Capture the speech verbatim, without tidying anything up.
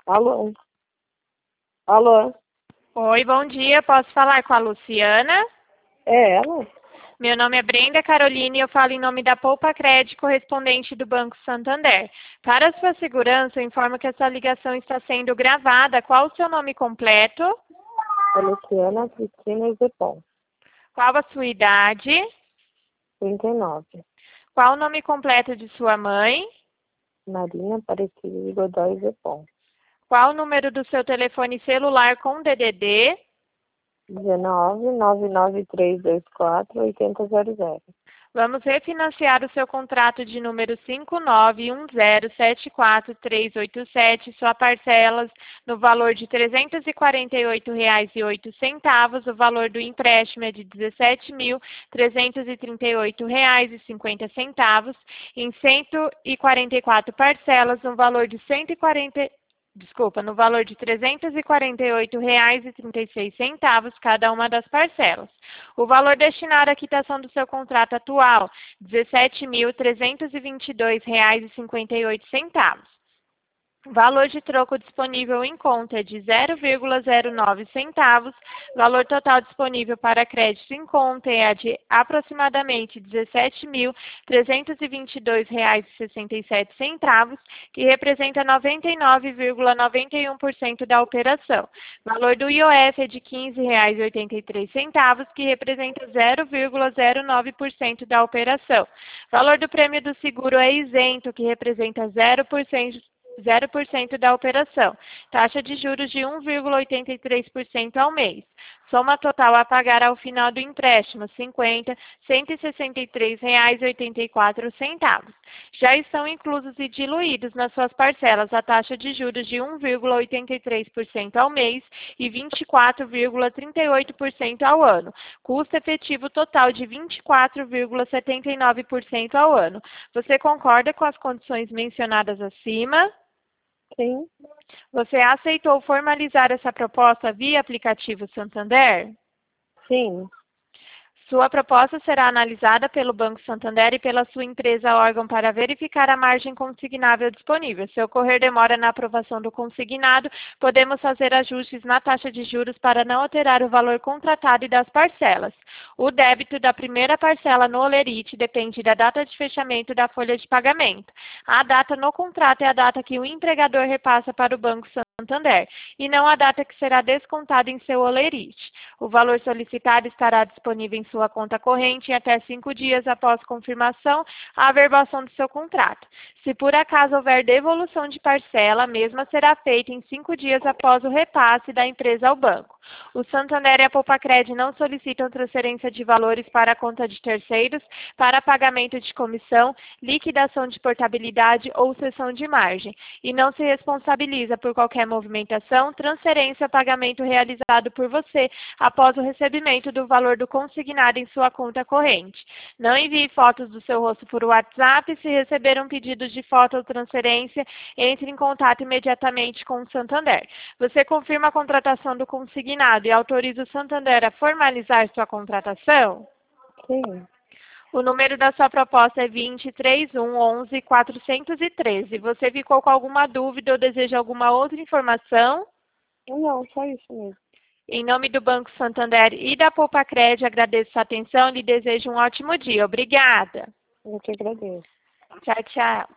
Alô? Alô? Oi, bom dia. Posso falar com a Luciana? É ela? Meu nome é Brenda Caroline e eu falo em nome da Poupa Cred, correspondente do Banco Santander. Para sua segurança, eu informo que essa ligação está sendo gravada. Qual o seu nome completo? É Luciana Cristina Zepon, Qual a sua idade? trinta e nove. Qual o nome completo de sua mãe? Marina Aparecida Godoy Zepon. Qual o número do seu telefone celular com D D D? dezenove, nove nove três dois quatro, oito zero zero zero. Vamos refinanciar o seu contrato de número cinco nove um zero sete quatro três oito sete, sua parcelas no valor de trezentos e quarenta e oito reais e oito centavos, o valor do empréstimo é de dezessete mil trezentos e trinta e oito reais e cinquenta centavos, em cento e quarenta e quatro parcelas, no valor de cento e quarenta Desculpa, no valor de trezentos e quarenta e oito reais e trinta e seis centavos cada uma das parcelas. O valor destinado à quitação do seu contrato atual, dezessete mil trezentos e vinte e dois reais e cinquenta e oito centavos. Valor de troco disponível em conta é de zero vírgula zero nove centavos. Valor total disponível para crédito em conta é de aproximadamente dezessete mil trezentos e vinte e dois reais e sessenta e sete centavos, que representa noventa e nove vírgula noventa e um por cento da operação. Valor do I O F é de quinze reais e oitenta e três centavos, que representa zero vírgula zero nove por cento da operação. Valor do prêmio do seguro é isento, que representa zero por cento zero por cento da operação. Taxa de juros de um vírgula oitenta e três por cento ao mês. Soma total a pagar ao final do empréstimo, cinquenta, cento e sessenta e três reais e oitenta e quatro centavos. Já estão inclusos e diluídos nas suas parcelas a taxa de juros de um vírgula oitenta e três por cento ao mês e vinte e quatro vírgula trinta e oito por cento ao ano. Custo efetivo total de vinte e quatro vírgula setenta e nove por cento ao ano. Você concorda com as condições mencionadas acima? Sim. Você aceitou formalizar essa proposta via aplicativo Santander? Sim. Sua proposta será analisada pelo Banco Santander e pela sua empresa órgão para verificar a margem consignável disponível. Se ocorrer demora na aprovação do consignado, podemos fazer ajustes na taxa de juros para não alterar o valor contratado e das parcelas. O débito da primeira parcela no Olerite depende da data de fechamento da folha de pagamento. A data no contrato é a data que o empregador repassa para o Banco Santander, e não a data que será descontada em seu Olerite. O valor solicitado estará disponível em sua conta corrente em até cinco dias após confirmação a averbação do seu contrato. Se por acaso houver devolução de parcela, a mesma será feita em cinco dias após o repasse da empresa ao banco. O Santander e a Poupa-Cred não solicitam transferência de valores para a conta de terceiros para pagamento de comissão, liquidação de portabilidade ou cessão de margem, e não se responsabiliza por qualquer movimentação, transferência ou pagamento realizado por você após o recebimento do valor do consignado em sua conta corrente. Não envie fotos do seu rosto por WhatsApp. Se receber um pedido de foto ou transferência, entre em contato imediatamente com o Santander. Você confirma a contratação do consignado e autoriza o Santander a formalizar sua contratação? Sim. O número da sua proposta é vinte, trinta e um, onze, quatrocentos e treze. Você ficou com alguma dúvida ou deseja alguma outra informação? Não, só isso mesmo. Em nome do Banco Santander e da Poupa-Cred, agradeço a atenção e lhe desejo um ótimo dia. Obrigada. Eu que agradeço. Tchau, tchau.